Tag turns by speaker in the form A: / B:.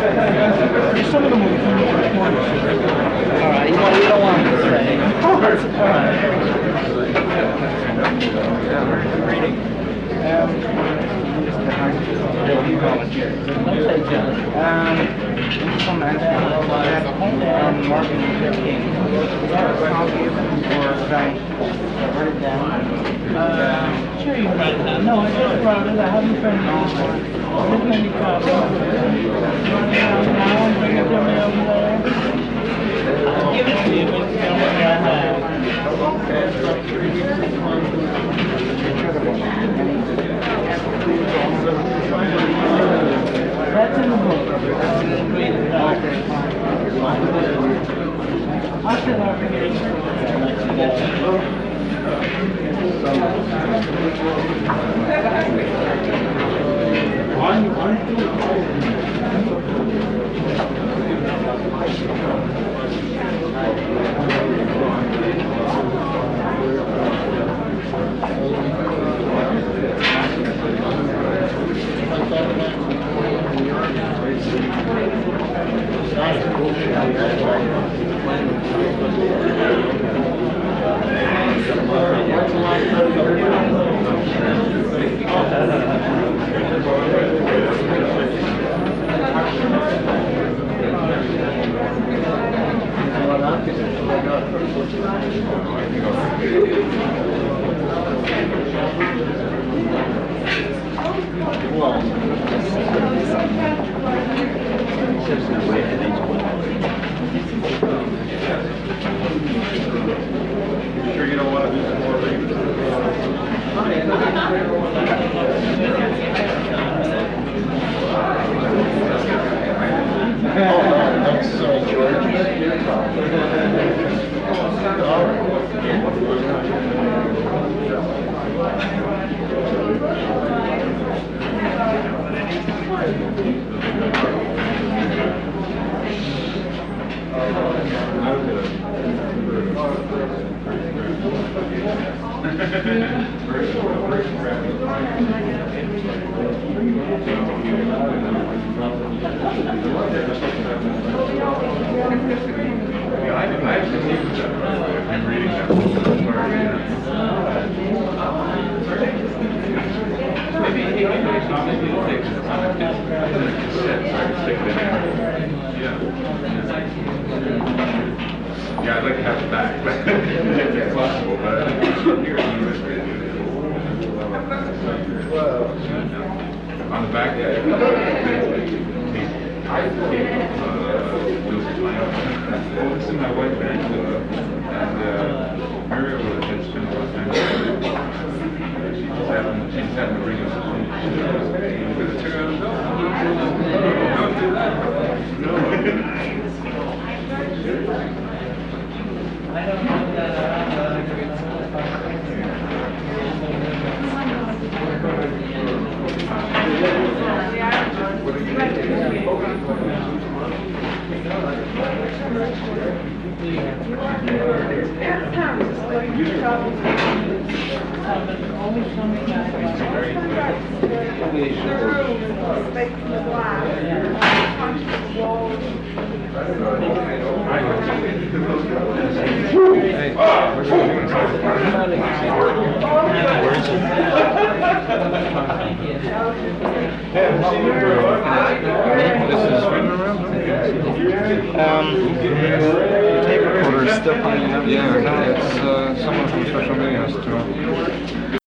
A: Some of them will come with recorders.
B: All right, you don't want me to say.
A: Of course.
B: All right. Let's say John.
A: Some and Morgan Luther King. Copy of it, or should I write it down?
B: Sure you can write it down. No, I just wrote it. I haven't printed it. There's many copies. Run it down now and bring it to me over there. I'll give it to you, but you don't want right now. That's in the book. I'll send our
C: Sure you don't want to do some more reading? Thanks, George. I'm reading that. Yeah, I'd like to have it back, but if it's possible, but here in the US, on the back, it's in my white band, and Muriel has spent a lot of time with she's having a radio
B: I don't know
A: Tape recorder is still playing up.
C: Yeah, it's someone from social media has to